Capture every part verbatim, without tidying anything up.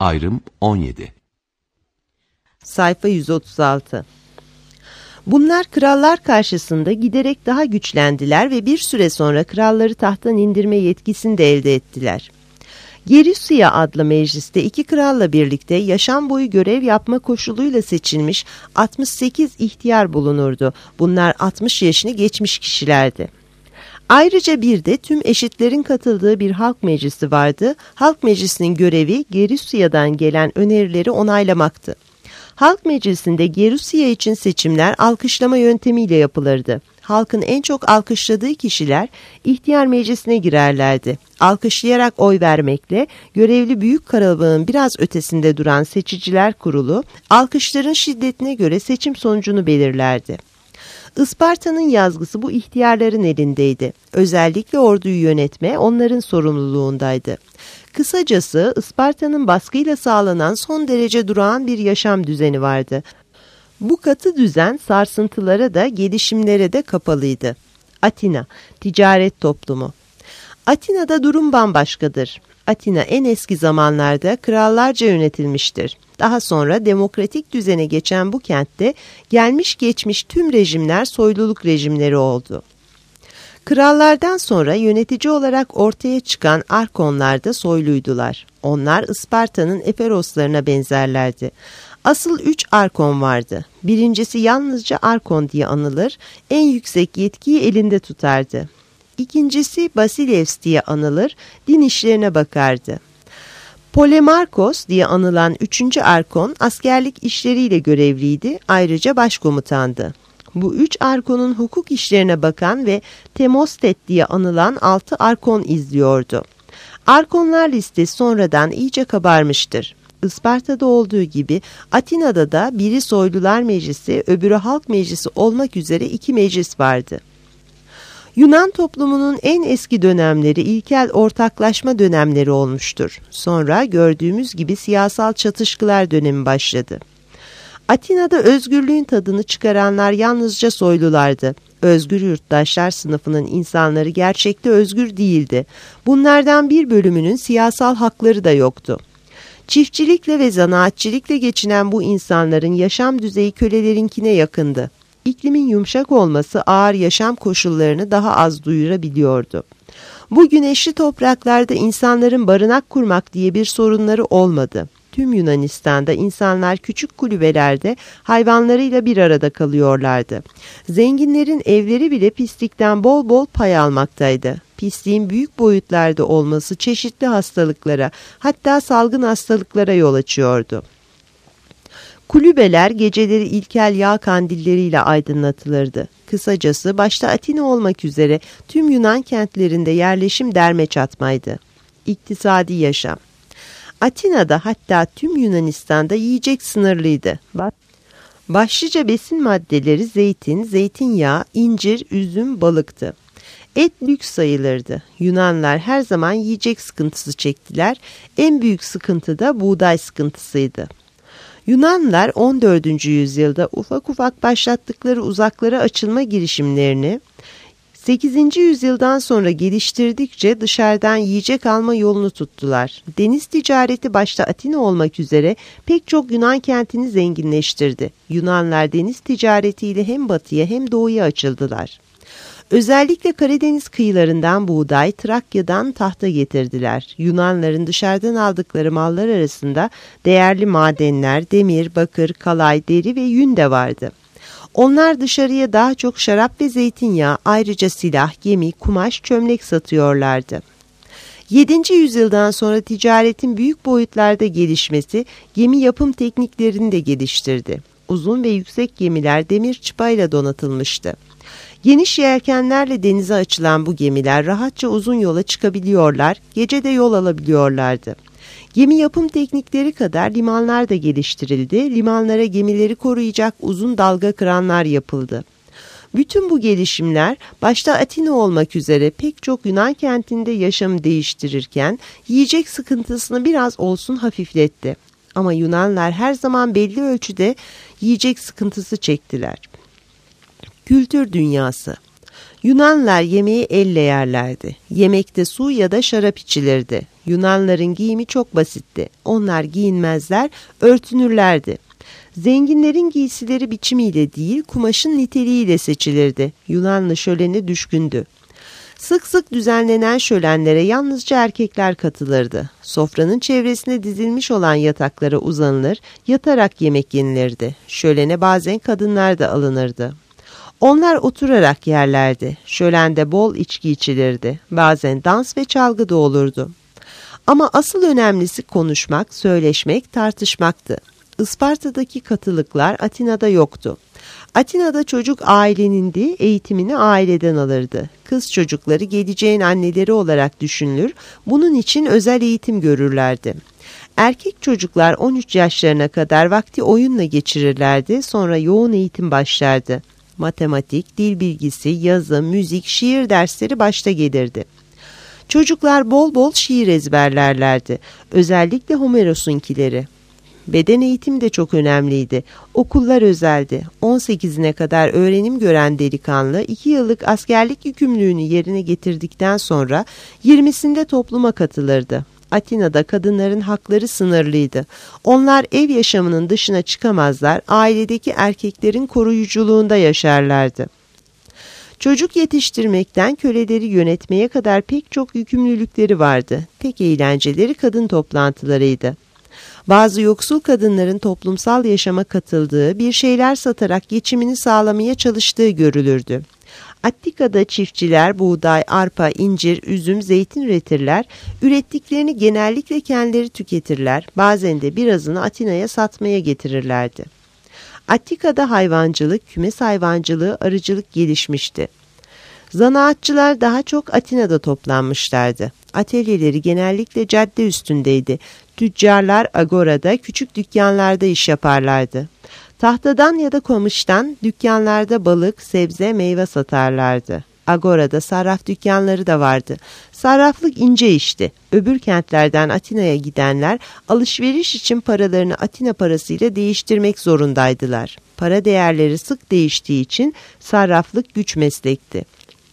Ayrım on yedi. Sayfa yüz otuz altı. Bunlar krallar karşısında giderek daha güçlendiler ve bir süre sonra kralları tahttan indirme yetkisini de elde ettiler. Gerüsiya adlı mecliste iki kralla birlikte yaşam boyu görev yapma koşuluyla seçilmiş altmış sekiz ihtiyar bulunurdu. Bunlar altmış yaşını geçmiş kişilerdi. Ayrıca bir de tüm eşitlerin katıldığı bir halk meclisi vardı. Halk meclisinin görevi Gerüsiya'dan gelen önerileri onaylamaktı. Halk meclisinde Gerüsiya için seçimler alkışlama yöntemiyle yapılırdı. Halkın en çok alkışladığı kişiler ihtiyar meclisine girerlerdi. Alkışlayarak oy vermekle görevli büyük kalabalığın biraz ötesinde duran seçiciler kurulu, alkışların şiddetine göre seçim sonucunu belirlerdi. Isparta'nın yazgısı bu ihtiyarların elindeydi. Özellikle orduyu yönetme onların sorumluluğundaydı. Kısacası Isparta'nın baskıyla sağlanan son derece durağan bir yaşam düzeni vardı. Bu katı düzen sarsıntılara da gelişimlere de kapalıydı. Atina, ticaret toplumu. Atina'da durum bambaşkadır. Atina en eski zamanlarda krallarca yönetilmiştir. Daha sonra demokratik düzene geçen bu kentte gelmiş geçmiş tüm rejimler soyluluk rejimleri oldu. Krallardan sonra yönetici olarak ortaya çıkan arkonlar da soyluydular. Onlar Isparta'nın Eferoslarına benzerlerdi. Asıl üç arkon vardı. Birincisi yalnızca arkon diye anılır, en yüksek yetkiyi elinde tutardı. İkincisi Basilevs diye anılır, din işlerine bakardı. Polemarkos diye anılan üçüncü arkon askerlik işleriyle görevliydi, ayrıca başkomutandı. Bu üç arkonun hukuk işlerine bakan ve Temostet diye anılan altı arkon izliyordu. Arkonlar listesi sonradan iyice kabarmıştır. Isparta'da olduğu gibi Atina'da da biri soylular meclisi, öbürü halk meclisi olmak üzere iki meclis vardı. Yunan toplumunun en eski dönemleri ilkel ortaklaşma dönemleri olmuştur. Sonra gördüğümüz gibi siyasal çatışkılar dönemi başladı. Atina'da özgürlüğün tadını çıkaranlar yalnızca soylulardı. Özgür yurttaşlar sınıfının insanları gerçekte özgür değildi. Bunlardan bir bölümünün siyasal hakları da yoktu. Çiftçilikle ve zanaatçilikle geçinen bu insanların yaşam düzeyi kölelerinkine yakındı. İklimin yumuşak olması ağır yaşam koşullarını daha az duyurabiliyordu. Bu güneşli topraklarda insanların barınak kurmak diye bir sorunları olmadı. Tüm Yunanistan'da insanlar küçük kulübelerde hayvanlarıyla bir arada kalıyorlardı. Zenginlerin evleri bile pislikten bol bol pay almaktaydı. Pisliğin büyük boyutlarda olması çeşitli hastalıklara, hatta salgın hastalıklara yol açıyordu. Kulübeler geceleri ilkel yağ kandilleriyle aydınlatılırdı. Kısacası başta Atina olmak üzere tüm Yunan kentlerinde yerleşim derme çatmaydı. İktisadi yaşam. Atina'da hatta tüm Yunanistan'da yiyecek sınırlıydı. Başlıca besin maddeleri zeytin, zeytinyağı, incir, üzüm, balıktı. Et lüks sayılırdı. Yunanlar her zaman yiyecek sıkıntısı çektiler. En büyük sıkıntı da buğday sıkıntısıydı. Yunanlar on dördüncü yüzyılda ufak ufak başlattıkları uzaklara açılma girişimlerini sekizinci yüzyıldan sonra geliştirdikçe dışarıdan yiyecek alma yolunu tuttular. Deniz ticareti başta Atina olmak üzere pek çok Yunan kentini zenginleştirdi. Yunanlar deniz ticaretiyle hem batıya hem doğuya açıldılar. Özellikle Karadeniz kıyılarından buğday, Trakya'dan tahta getirdiler. Yunanların dışarıdan aldıkları mallar arasında değerli madenler, demir, bakır, kalay, deri ve yün de vardı. Onlar dışarıya daha çok şarap ve zeytinyağı, ayrıca silah, gemi, kumaş, çömlek satıyorlardı. yedinci yüzyıldan sonra ticaretin büyük boyutlarda gelişmesi gemi yapım tekniklerini de geliştirdi. Uzun ve yüksek gemiler demir çıpayla donatılmıştı. Geniş yelkenlerle denize açılan bu gemiler rahatça uzun yola çıkabiliyorlar, gece de yol alabiliyorlardı. Gemi yapım teknikleri kadar limanlar da geliştirildi, limanlara gemileri koruyacak uzun dalga kıranlar yapıldı. Bütün bu gelişimler başta Atina olmak üzere pek çok Yunan kentinde yaşamı değiştirirken yiyecek sıkıntısını biraz olsun hafifletti. Ama Yunanlar her zaman belli ölçüde yiyecek sıkıntısı çektiler. Kültür dünyası. Yunanlar yemeği elle yerlerdi. Yemekte su ya da şarap içilirdi. Yunanların giyimi çok basitti. Onlar giyinmezler, örtünürlerdi. Zenginlerin giysileri biçimiyle değil, kumaşın niteliğiyle seçilirdi. Yunanlı şölene düşkündü. Sık sık düzenlenen şölenlere yalnızca erkekler katılırdı. Sofranın çevresine dizilmiş olan yataklara uzanılır, yatarak yemek yenilirdi. Şölene bazen kadınlar da alınırdı. Onlar oturarak yerlerdi. Şölende bol içki içilirdi. Bazen dans ve çalgı da olurdu. Ama asıl önemlisi konuşmak, söyleşmek, tartışmaktı. Isparta'daki katılıklar Atina'da yoktu. Atina'da çocuk ailenindi, eğitimini aileden alırdı. Kız çocukları geleceğin anneleri olarak düşünülür, bunun için özel eğitim görürlerdi. Erkek çocuklar on üç yaşlarına kadar vakti oyunla geçirirlerdi, sonra yoğun eğitim başlardı. Matematik, dil bilgisi, yazı, müzik, şiir dersleri başta gelirdi. Çocuklar bol bol şiir ezberlerlerdi, özellikle Homeros'unkileri. Beden eğitimi de çok önemliydi. Okullar özeldi. on sekizine kadar öğrenim gören delikanlı iki yıllık askerlik yükümlülüğünü yerine getirdikten sonra yirmisinde topluma katılırdı. Atina'da kadınların hakları sınırlıydı. Onlar ev yaşamının dışına çıkamazlar, ailedeki erkeklerin koruyuculuğunda yaşarlardı. Çocuk yetiştirmekten köleleri yönetmeye kadar pek çok yükümlülükleri vardı. Tek eğlenceleri kadın toplantılarıydı. Bazı yoksul kadınların toplumsal yaşama katıldığı, bir şeyler satarak geçimini sağlamaya çalıştığı görülürdü. Attika'da çiftçiler buğday, arpa, incir, üzüm, zeytin üretirler, ürettiklerini genellikle kendileri tüketirler, bazen de birazını Atina'ya satmaya getirirlerdi. Attika'da hayvancılık, kümes hayvancılığı, arıcılık gelişmişti. Zanaatçılar daha çok Atina'da toplanmışlardı. Atölyeleri genellikle cadde üstündeydi. Tüccarlar agorada, küçük dükkanlarda iş yaparlardı. Tahtadan ya da kamıştan dükkanlarda balık, sebze, meyve satarlardı. Agorada sarraf dükkanları da vardı. Sarraflık ince işti. Öbür kentlerden Atina'ya gidenler alışveriş için paralarını Atina parasıyla değiştirmek zorundaydılar. Para değerleri sık değiştiği için sarraflık güç meslekti.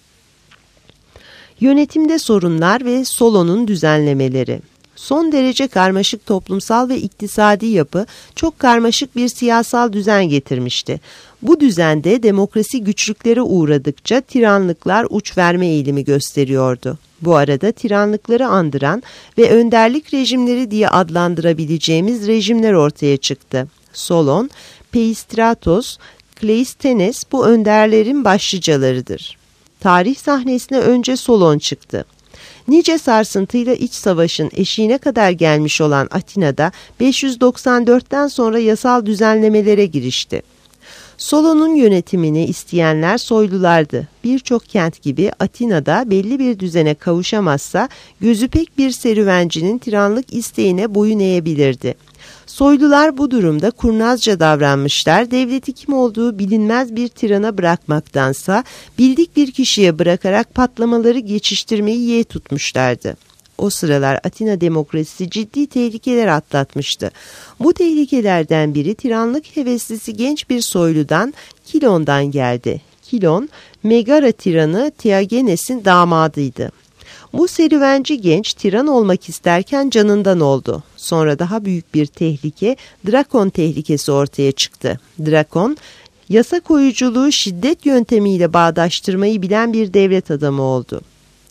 Yönetimde sorunlar ve Solon'un düzenlemeleri. Son derece karmaşık toplumsal ve iktisadi yapı çok karmaşık bir siyasal düzen getirmişti. Bu düzende demokrasi güçlüklere uğradıkça tiranlıklar uç verme eğilimi gösteriyordu. Bu arada tiranlıkları andıran ve önderlik rejimleri diye adlandırabileceğimiz rejimler ortaya çıktı. Solon, Peistratos, Kleisthenes bu önderlerin başlıcalarıdır. Tarih sahnesine önce Solon çıktı. Nice sarsıntıyla iç savaşın eşiğine kadar gelmiş olan Atina'da beş yüz doksan dörtten sonra yasal düzenlemelere girişti. Solon'un yönetimini isteyenler soylulardı. Birçok kent gibi Atina'da belli bir düzene kavuşamazsa gözü pek bir serüvencinin tiranlık isteğine boyun eğebilirdi. Soylular bu durumda kurnazca davranmışlar, devleti kim olduğu bilinmez bir tirana bırakmaktansa bildik bir kişiye bırakarak patlamaları geçiştirmeyi yeğ tutmuşlardı. O sıralar Atina demokrasisi ciddi tehlikeler atlatmıştı. Bu tehlikelerden biri tiranlık heveslisi genç bir soyludan, Kilon'dan geldi. Kilon, Megara tiranı Tiagenes'in damadıydı. Bu serüvenci genç tiran olmak isterken canından oldu. Sonra daha büyük bir tehlike, Drakon tehlikesi ortaya çıktı. Drakon, yasa koyuculuğu şiddet yöntemiyle bağdaştırmayı bilen bir devlet adamı oldu.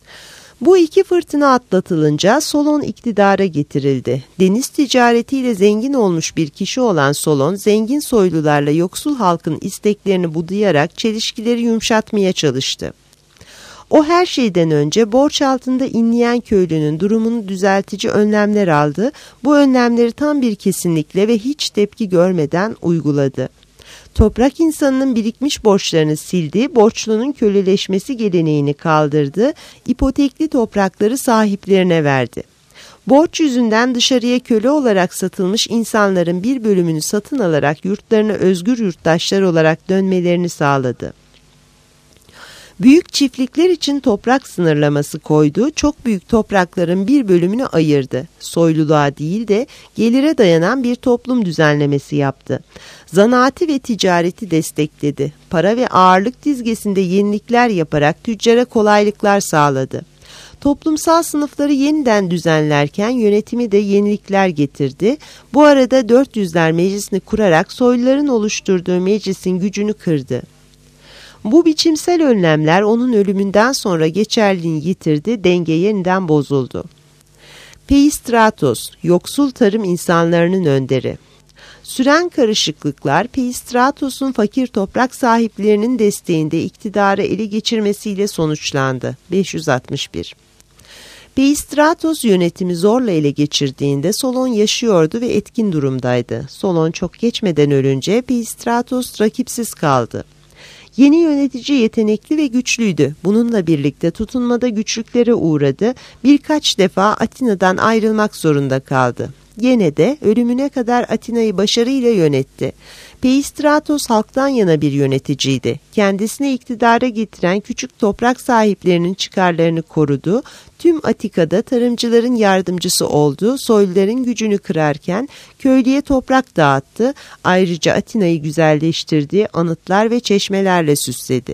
Bu iki fırtına atlatılınca Solon iktidara getirildi. Deniz ticaretiyle zengin olmuş bir kişi olan Solon, zengin soylularla yoksul halkın isteklerini budayarak çelişkileri yumuşatmaya çalıştı. O her şeyden önce borç altında inleyen köylünün durumunu düzeltici önlemler aldı. Bu önlemleri tam bir kesinlikle ve hiç tepki görmeden uyguladı. Toprak insanının birikmiş borçlarını sildi, borçlunun köleleşmesi geleneğini kaldırdı, ipotekli toprakları sahiplerine verdi. Borç yüzünden dışarıya köle olarak satılmış insanların bir bölümünü satın alarak yurtlarına özgür yurttaşlar olarak dönmelerini sağladı. Büyük çiftlikler için toprak sınırlaması koydu, çok büyük toprakların bir bölümünü ayırdı. Soyluluğa değil de gelire dayanan bir toplum düzenlemesi yaptı. Zanaati ve ticareti destekledi. Para ve ağırlık dizgesinde yenilikler yaparak tüccara kolaylıklar sağladı. Toplumsal sınıfları yeniden düzenlerken yönetimi de yenilikler getirdi. Bu arada dört yüzler Meclisi'ni kurarak soyluların oluşturduğu meclisin gücünü kırdı. Bu biçimsel önlemler onun ölümünden sonra geçerliliğini yitirdi, denge yeniden bozuldu. Peistratos, yoksul tarım insanlarının önderi. Süren karışıklıklar Peistratos'un fakir toprak sahiplerinin desteğinde iktidarı ele geçirmesiyle sonuçlandı. beş yüz altmış bir. Peistratos yönetimi zorla ele geçirdiğinde Solon yaşıyordu ve etkin durumdaydı. Solon çok geçmeden ölünce Peistratos rakipsiz kaldı. Yeni yönetici yetenekli ve güçlüydü. Bununla birlikte tutunmada güçlüklere uğradı. Birkaç defa Atina'dan ayrılmak zorunda kaldı. Gene de ölümüne kadar Atina'yı başarıyla yönetti. Peistratos halktan yana bir yöneticiydi. Kendisine iktidara getiren küçük toprak sahiplerinin çıkarlarını korudu. Tüm Atika'da tarımcıların yardımcısı oldu. Soyluların gücünü kırarken köylüye toprak dağıttı. Ayrıca Atina'yı güzelleştirdi, anıtlar ve çeşmelerle süsledi.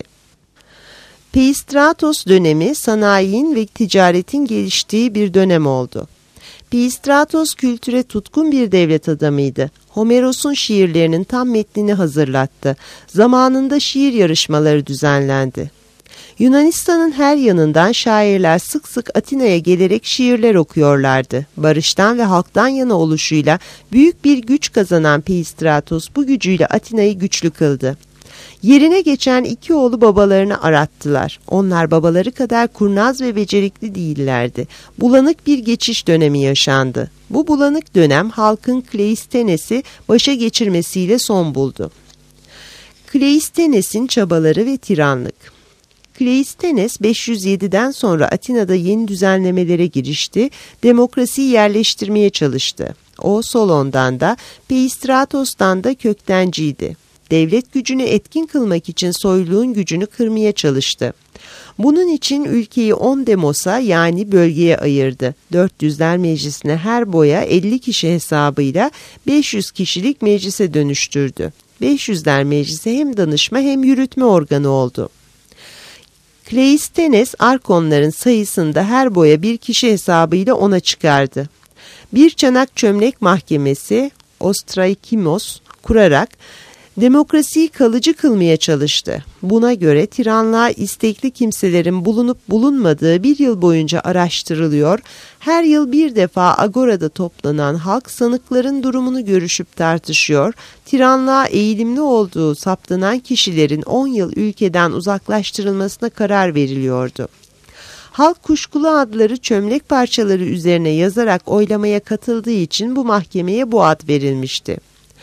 Peistratos dönemi sanayinin ve ticaretin geliştiği bir dönem oldu. Peistratos kültüre tutkun bir devlet adamıydı. Homeros'un şiirlerinin tam metnini hazırlattı. Zamanında şiir yarışmaları düzenlendi. Yunanistan'ın her yanından şairler sık sık Atina'ya gelerek şiirler okuyorlardı. Barıştan ve halktan yana oluşuyla büyük bir güç kazanan Peistratos bu gücüyle Atina'yı güçlü kıldı. Yerine geçen iki oğlu babalarını arattılar. Onlar babaları kadar kurnaz ve becerikli değillerdi. Bulanık bir geçiş dönemi yaşandı. Bu bulanık dönem halkın Kleistenes'i başa geçirmesiyle son buldu. Kleistenes'in çabaları ve tiranlık. Kleistenes beş yüz yediden sonra Atina'da yeni düzenlemelere girişti, demokrasiyi yerleştirmeye çalıştı. O Solon'dan da Peistratos'tan da köktenciydi. Devlet gücünü etkin kılmak için soyluluğun gücünü kırmaya çalıştı. Bunun için ülkeyi on demosa yani bölgeye ayırdı. dört yüzler meclisine her boya elli kişi hesabıyla beş yüz kişilik meclise dönüştürdü. beş yüzler meclisi hem danışma hem yürütme organı oldu. Kleistenes arkonların sayısında her boya bir kişi hesabıyla ona çıkardı. Bir çanak çömlek mahkemesi Ostraikimos kurarak demokrasiyi kalıcı kılmaya çalıştı. Buna göre tiranlığa istekli kimselerin bulunup bulunmadığı bir yıl boyunca araştırılıyor, her yıl bir defa agorada toplanan halk sanıkların durumunu görüşüp tartışıyor, tiranlığa eğilimli olduğu saptanan kişilerin on yıl ülkeden uzaklaştırılmasına karar veriliyordu. Halk kuşkulu adları çömlek parçaları üzerine yazarak oylamaya katıldığı için bu mahkemeye bu ad verilmişti.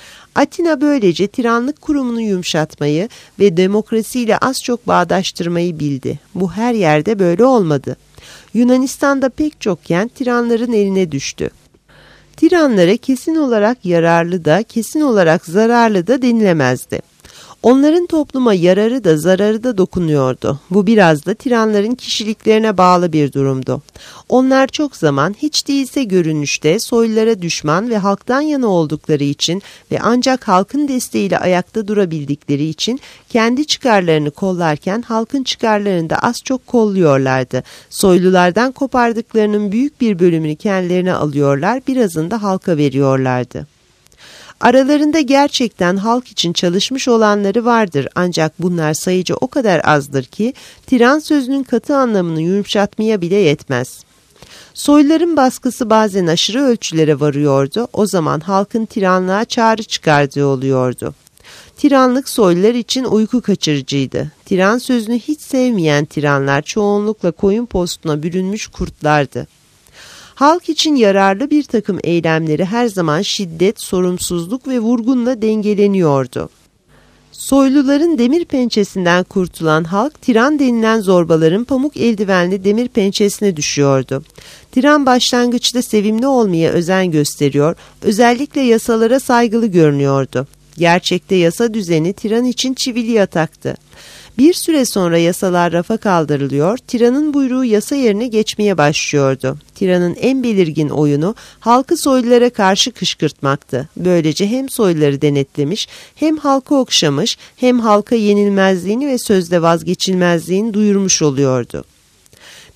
Atina böylece tiranlık kurumunu yumuşatmayı ve demokrasiyle az çok bağdaştırmayı bildi. Bu her yerde böyle olmadı. Yunanistan'da pek çok kent tiranların eline düştü. Tiranlara kesin olarak yararlı da kesin olarak zararlı da denilemezdi. Onların topluma yararı da zararı da dokunuyordu. Bu biraz da tiranların kişiliklerine bağlı bir durumdu. Onlar çok zaman hiç değilse görünüşte soylulara düşman ve halktan yana oldukları için ve ancak halkın desteğiyle ayakta durabildikleri için kendi çıkarlarını kollarken halkın çıkarlarını da az çok kolluyorlardı. Soylulardan kopardıklarının büyük bir bölümünü kendilerine alıyorlar, birazını da halka veriyorlardı. Aralarında gerçekten halk için çalışmış olanları vardır ancak bunlar sayıca o kadar azdır ki tiran sözünün katı anlamını yumuşatmaya bile yetmez. Soyluların baskısı bazen aşırı ölçülere varıyordu, o zaman halkın tiranlığa çağrı çıkardığı oluyordu. Tiranlık soylular için uyku kaçırıcıydı. Tiran sözünü hiç sevmeyen tiranlar çoğunlukla koyun postuna bürünmüş kurtlardı. Halk için yararlı bir takım eylemleri her zaman şiddet, sorumsuzluk ve vurgunla dengeleniyordu. Soyluların demir pençesinden kurtulan halk, tiran denilen zorbaların pamuk eldivenli demir pençesine düşüyordu. Tiran başlangıçta sevimli olmaya özen gösteriyor, özellikle yasalara saygılı görünüyordu. Gerçekte yasa düzeni tiran için çivili yataktı. Bir süre sonra yasalar rafa kaldırılıyor, tiranın buyruğu yasa yerine geçmeye başlıyordu. Tiranın en belirgin oyunu halkı soylulara karşı kışkırtmaktı. Böylece hem soyluları denetlemiş, hem halkı okşamış, hem halka yenilmezliğini ve sözde vazgeçilmezliğini duyurmuş oluyordu.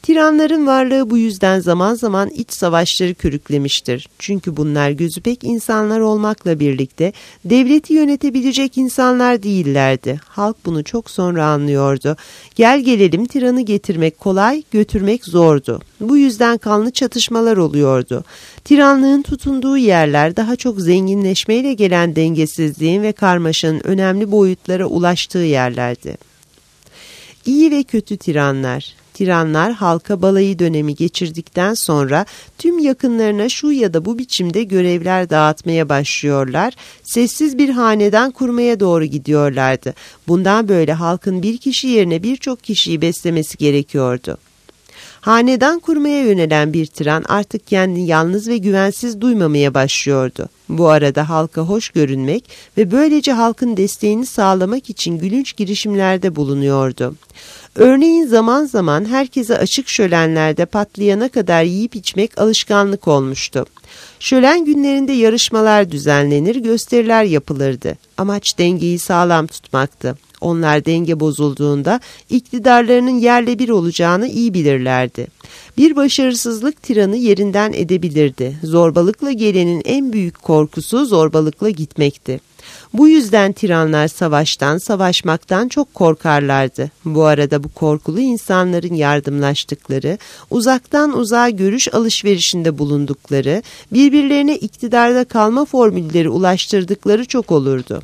Tiranların varlığı bu yüzden zaman zaman iç savaşları körüklemiştir. Çünkü bunlar gözü pek insanlar olmakla birlikte devleti yönetebilecek insanlar değillerdi. Halk bunu çok sonra anlıyordu. Gel gelelim tiranı getirmek kolay, götürmek zordu. Bu yüzden kanlı çatışmalar oluyordu. Tiranlığın tutunduğu yerler daha çok zenginleşmeyle gelen dengesizliğin ve karmaşanın önemli boyutlara ulaştığı yerlerdi. İyi ve kötü tiranlar. Tiranlar halka balayı dönemi geçirdikten sonra tüm yakınlarına şu ya da bu biçimde görevler dağıtmaya başlıyorlar, sessiz bir hanedan kurmaya doğru gidiyorlardı. Bundan böyle halkın bir kişi yerine birçok kişiyi beslemesi gerekiyordu. Hanedan kurmaya yönelen bir tiran artık kendini yalnız ve güvensiz duymamaya başlıyordu. Bu arada halka hoş görünmek ve böylece halkın desteğini sağlamak için gülünç girişimlerde bulunuyordu. Örneğin zaman zaman herkese açık şölenlerde patlayana kadar yiyip içmek alışkanlık olmuştu. Şölen günlerinde yarışmalar düzenlenir, gösteriler yapılırdı. Amaç dengeyi sağlam tutmaktı. Onlar denge bozulduğunda iktidarlarının yerle bir olacağını iyi bilirlerdi. Bir başarısızlık tiranı yerinden edebilirdi. Zorbalıkla gelenin en büyük korkusu zorbalıkla gitmekti. Bu yüzden tiranlar savaştan, savaşmaktan çok korkarlardı. Bu arada bu korkulu insanların yardımlaştıkları, uzaktan uzağa görüş alışverişinde bulundukları, birbirlerine iktidarda kalma formülleri ulaştırdıkları çok olurdu.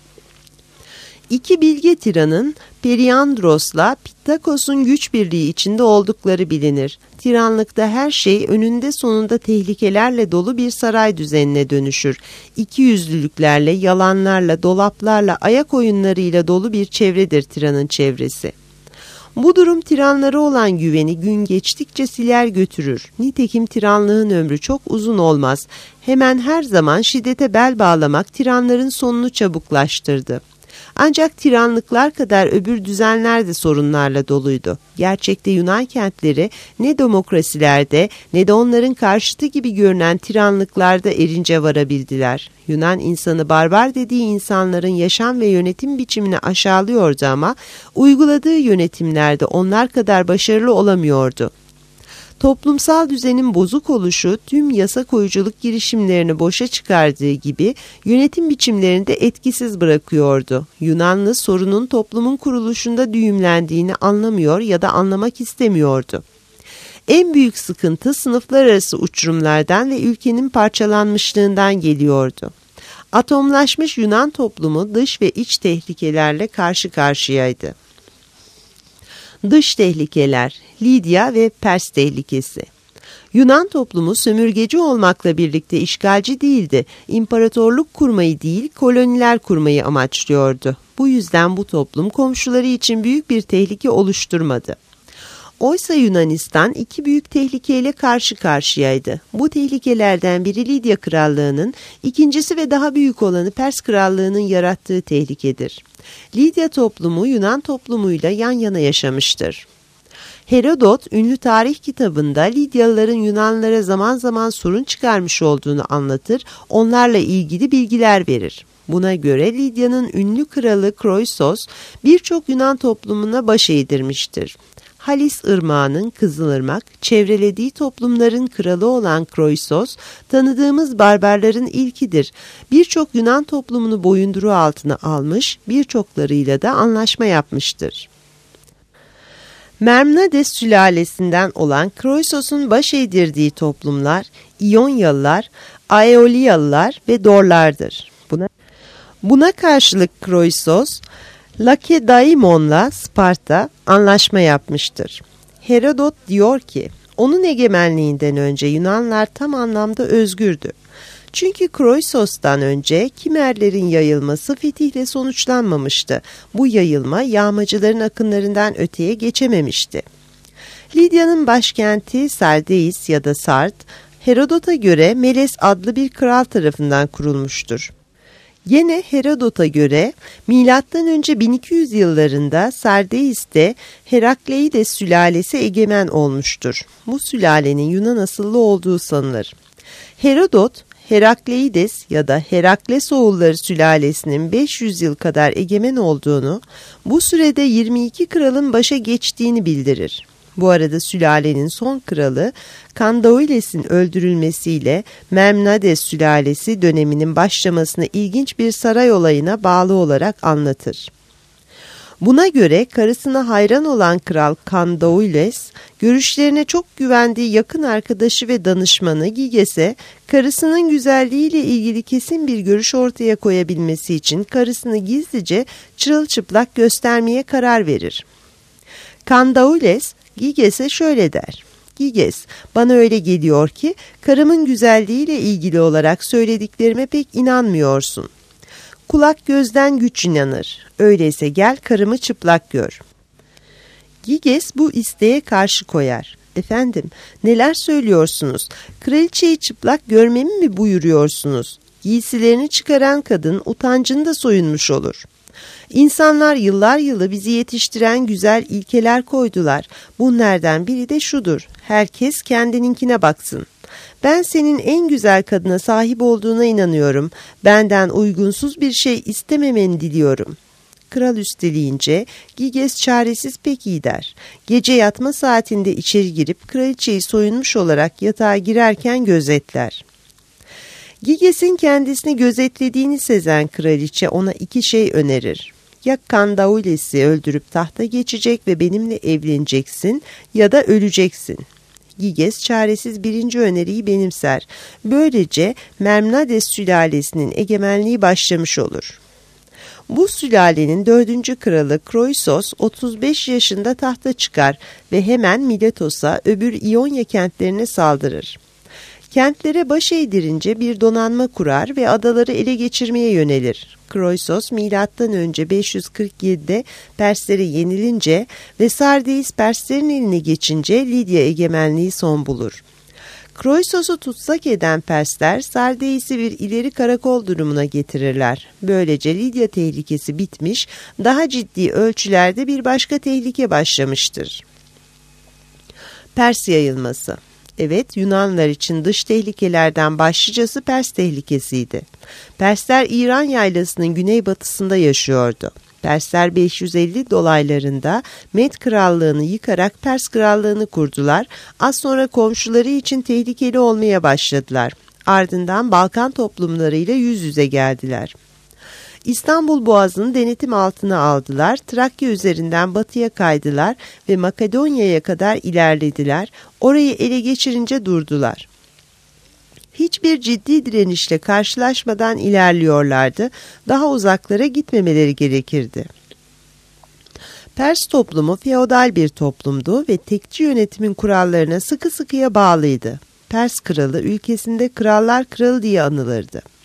İki bilge tiranın Periandros'la Pittakos'un güç birliği içinde oldukları bilinir. Tiranlıkta her şey önünde sonunda tehlikelerle dolu bir saray düzenine dönüşür. İkiyüzlülüklerle, yalanlarla, dolaplarla, ayak oyunlarıyla dolu bir çevredir tiranın çevresi. Bu durum tiranlara olan güveni gün geçtikçe siler götürür. Nitekim tiranlığın ömrü çok uzun olmaz. Hemen her zaman şiddete bel bağlamak tiranların sonunu çabuklaştırdı. Ancak tiranlıklar kadar öbür düzenler de sorunlarla doluydu. Gerçekte Yunan kentleri ne demokrasilerde ne de onların karşıtı gibi görünen tiranlıklarda erince varabildiler. Yunan insanı barbar dediği insanların yaşam ve yönetim biçimini aşağılıyordu ama uyguladığı yönetimlerde onlar kadar başarılı olamıyordu. Toplumsal düzenin bozuk oluşu tüm yasa koyuculuk girişimlerini boşa çıkardığı gibi yönetim biçimlerini de etkisiz bırakıyordu. Yunanlı sorunun toplumun kuruluşunda düğümlendiğini anlamıyor ya da anlamak istemiyordu. En büyük sıkıntı sınıflar arası uçurumlardan ve ülkenin parçalanmışlığından geliyordu. Atomlaşmış Yunan toplumu dış ve iç tehlikelerle karşı karşıyaydı. Dış tehlikeler, Lidya ve Pers tehlikesi. Yunan toplumu sömürgeci olmakla birlikte işgalci değildi. İmparatorluk kurmayı değil, koloniler kurmayı amaçlıyordu. Bu yüzden bu toplum komşuları için büyük bir tehlike oluşturmadı. Oysa Yunanistan iki büyük tehlikeyle karşı karşıyaydı. Bu tehlikelerden biri Lidya Krallığı'nın, ikincisi ve daha büyük olanı Pers Krallığı'nın yarattığı tehlikedir. Lidya toplumu Yunan toplumuyla yan yana yaşamıştır. Herodot ünlü tarih kitabında Lidyalıların Yunanlılara zaman zaman sorun çıkarmış olduğunu anlatır, onlarla ilgili bilgiler verir. Buna göre Lidya'nın ünlü kralı Kroisos birçok Yunan toplumuna baş eğdirmiştir. Halis Irmağı'nın Kızılırmak, çevrelediği toplumların kralı olan Kroisos, tanıdığımız barbarların ilkidir. Birçok Yunan toplumunu boyunduruğu altına almış, birçoklarıyla da anlaşma yapmıştır. Memnades sülalesinden olan Kroisos'un baş eğdirdiği toplumlar, İyonyalılar, Aeoliyalılar ve Dorlardır. Buna, buna karşılık Kroisos, Lakedaimon'la Sparta anlaşma yapmıştır. Herodot diyor ki, onun egemenliğinden önce Yunanlar tam anlamda özgürdü. Çünkü Kroisos'tan önce Kimerlerin yayılması fetihle sonuçlanmamıştı. Bu yayılma yağmacıların akınlarından öteye geçememişti. Lidya'nın başkenti Sardeis ya da Sart, Herodot'a göre Meles adlı bir kral tarafından kurulmuştur. Yine Herodot'a göre milattan önce bin iki yüz yıllarında Sardeis'te Herakleides sülalesi egemen olmuştur. Bu sülalenin Yunan asıllı olduğu sanılır. Herodot, Herakleides ya da Herakles oğulları sülalesinin beş yüz yıl kadar egemen olduğunu, bu sürede yirmi iki kralın başa geçtiğini bildirir. Bu arada sülalenin son kralı Kandaoiles'in öldürülmesiyle Memnades sülalesi döneminin başlamasını ilginç bir saray olayına bağlı olarak anlatır. Buna göre karısına hayran olan kral Kandaoiles, görüşlerine çok güvendiği yakın arkadaşı ve danışmanı Giges'e karısının güzelliğiyle ilgili kesin bir görüş ortaya koyabilmesi için karısını gizlice çırılçıplak göstermeye karar verir. Kandaoiles, Giges'e şöyle der: "Giges, bana öyle geliyor ki karımın güzelliğiyle ilgili olarak söylediklerime pek inanmıyorsun. Kulak gözden güç inanır. Öyleyse gel karımı çıplak gör." Giges bu isteğe karşı koyar. "Efendim, neler söylüyorsunuz? Kraliçeyi çıplak görmemi mi buyuruyorsunuz? Giysilerini çıkaran kadın utancında soyunmuş olur. İnsanlar yıllar yılı bizi yetiştiren güzel ilkeler koydular. Bunlardan biri de şudur: herkes kendininkine baksın. Ben senin en güzel kadına sahip olduğuna inanıyorum. Benden uygunsuz bir şey istememeni diliyorum." Kral üsteleyince Giges çaresiz peki der. Gece yatma saatinde içeri girip kraliçeyi soyunmuş olarak yatağa girerken gözetler. Giges'in kendisini gözetlediğini sezen kraliçe ona iki şey önerir: ya Kandaoiles'i öldürüp tahta geçecek ve benimle evleneceksin ya da öleceksin. Giges çaresiz birinci öneriyi benimser. Böylece Memnades sülalesinin egemenliği başlamış olur. Bu sülalenin dördüncü kralı Kroisos otuz beş yaşında tahta çıkar ve hemen Miletos'a, öbür İonya kentlerine saldırır. Kentlere baş eğdirince bir donanma kurar ve adaları ele geçirmeye yönelir. Kroisos milattan önce beş yüz kırk yedide Perslere yenilince ve Sardeis Perslerin eline geçince Lidya egemenliği son bulur. Kroisos'u tutsak eden Persler Sardeis'i bir ileri karakol durumuna getirirler. Böylece Lidya tehlikesi bitmiş, daha ciddi ölçülerde bir başka tehlike başlamıştır. Pers yayılması. Evet, Yunanlılar için dış tehlikelerden başlıcası Pers tehlikesiydi. Persler İran yaylasının güneybatısında yaşıyordu. Persler beş yüz elli dolaylarında Med krallığını yıkarak Pers krallığını kurdular. Az sonra komşuları için tehlikeli olmaya başladılar. Ardından Balkan toplumlarıyla yüz yüze geldiler. İstanbul Boğazı'nı denetim altına aldılar, Trakya üzerinden batıya kaydılar ve Makedonya'ya kadar ilerlediler, orayı ele geçirince durdular. Hiçbir ciddi direnişle karşılaşmadan ilerliyorlardı, daha uzaklara gitmemeleri gerekirdi. Pers toplumu feodal bir toplumdu ve tekçi yönetimin kurallarına sıkı sıkıya bağlıydı. Pers kralı ülkesinde krallar kralı diye anılırdı.